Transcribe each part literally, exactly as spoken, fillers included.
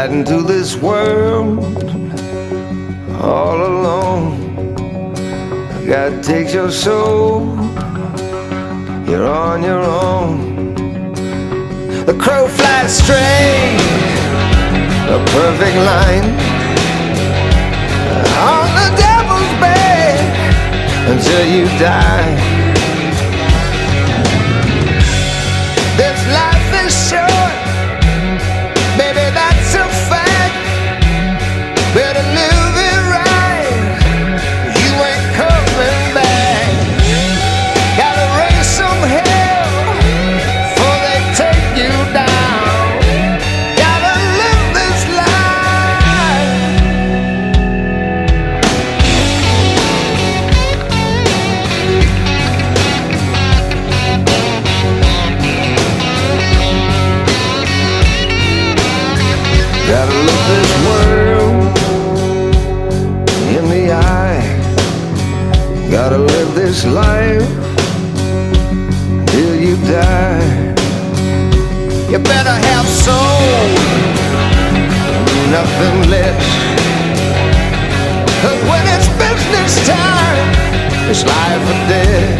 riding through this world all alone. God takes your soul, you're on your own. The crow flies straight, a perfect line, on the devil's bed until you die. This life is short, baby, that's a fact. Better live it right, you ain't coming back. Gotta raise some hell before they take you down. Gotta live this life. Gotta look this world in the eye. Gotta live this life till you die. You better have soul, nothing less. 'Cause when it's business time, it's life or death.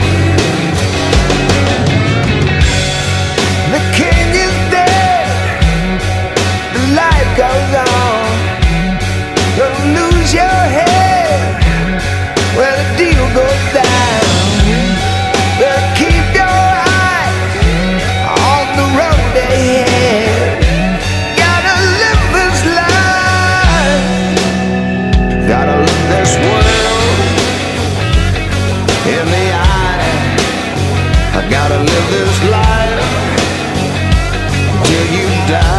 The king is dead, the life goes on. You'll lose your head when the deal goes down. But keep your eyes on the road ahead. Gotta live this life. Gotta look this world in the eye. I gotta live this life till you die.